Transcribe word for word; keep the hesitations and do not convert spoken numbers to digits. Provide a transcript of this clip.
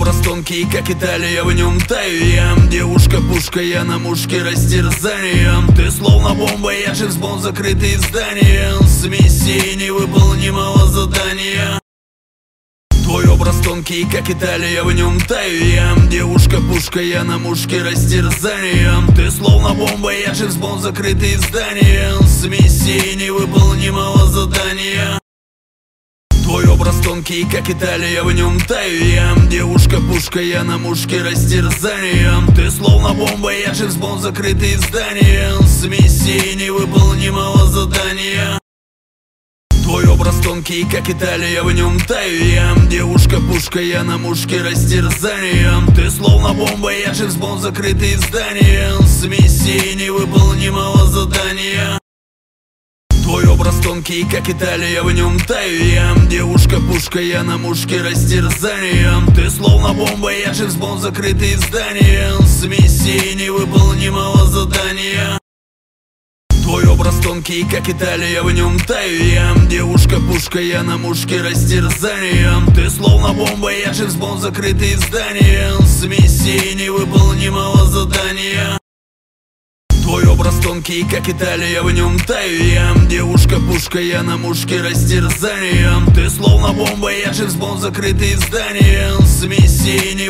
образ тонкий, как Италия, в нем таю я. Девушка-пушка, я на мушке растерзанием. Ты словно бомба, я Джеймс Бонд, закрытые здания. С миссией невыполнимого задания. Твой образ тонкий, как Италия, в нем таю я. Девушка-пушка, я на мушке растерзанием. Ты словно бомба, я Джеймс Бонд, закрытые здания. С миссией невыполнимого задания. Твой образ тонкий, как Италия, в нем таю я. Девушка-пушка, я на мушке растерзанием. Ты словно бомба, я Джеймс Бонд, закрытые здания. С миссией невыполнимого задания. Твой образ тонкий, как Италия, в нем таю я. Девушка-пушка, я на мушке растерзанием. Ты словно бомба, я Джеймс Бонд, закрытые здания. С миссией невыполнимого задания. Твой образ тонкий, как Италия, в нем таю я. Девушка-пушка, я на мушке растерзанием. Ты словно бомба, я Джеймс Бонд, закрытые здания. С миссией невыполнимого задания. Твой образ тонкий, как Италия, в нем таю я. Девушка-пушка, я на мушке растерзанием. Ты словно бомба, я Джеймс Бонд, закрытые здания. С миссией невыполнимого задания. Твой образ тонкий, как Италия, в нем таю я. Девушка-пушка, я на мушке растерзанием. Ты словно бомба, я Джеймс Бонд, закрытые здания. С миссией невыполнимого задания.